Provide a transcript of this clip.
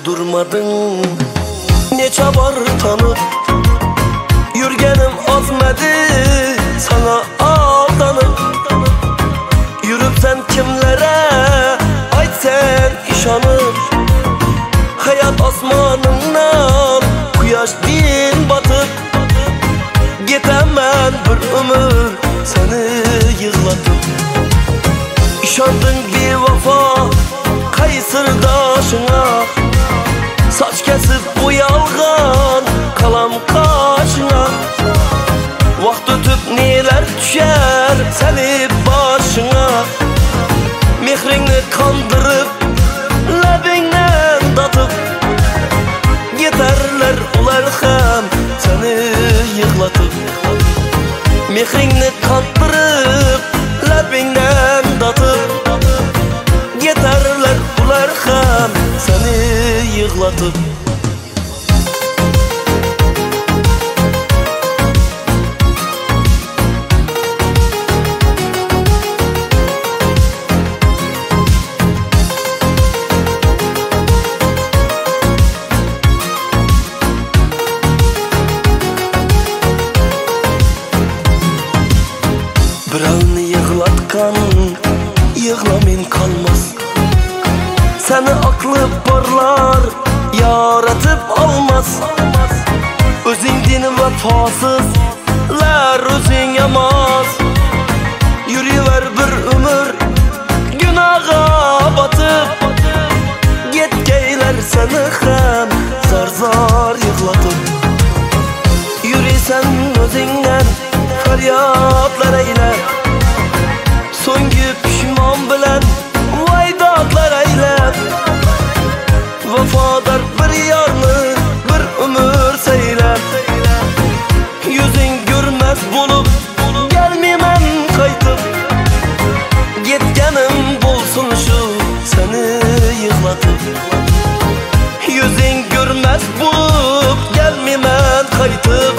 durmadın. Neçe var tanıp yürgenim azmadı, sana aldanıp. Yürüp sen kimlere ait sen işanıp. Hayat asmanından kuyaş din batıp. Gitemem bir ömür seni yığlatıp. İşandın bir vafa kaysırdaşına. Saç kesip bu yalgan kalam kaşına. Vakt ötüp neler düşer seni başına. Mehrini kandırıp lebinden datıp. Giderler ular hem seni yığlatıp. Mehrini kandırıp lebinden datıp. Giderler ular hem seni yığlatıp. Birovni yığlatkan yığlamin kalmaz. Seni aklı barlar yaratıp almaz. Özüngdin vefasızlar özün yamaz. Yürüyüver bir ömür günaha batıp. Yetkeyler seni hem zar zar yığlatıp. Yürüysen özünden feryatlar eyler. So'nggi pişman bilen vaydatlar eyler. Vafodar bir yarni bir ömür seyler. Yüzün görmez bulup gelmeymen kaytıp. Yetkenim bolsun şu seni yığlatıp. Yüzün görmez bulup gelmeymen kaytıp.